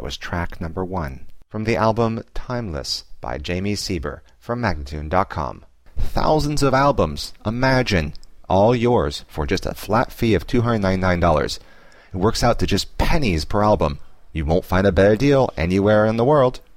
was track number 1 from the album Timeless by Jamie Sieber from Magnatune.com. Thousands of albums, imagine, all yours for just a flat fee of $299. It works out to just pennies per album. You won't find a better deal anywhere in the world.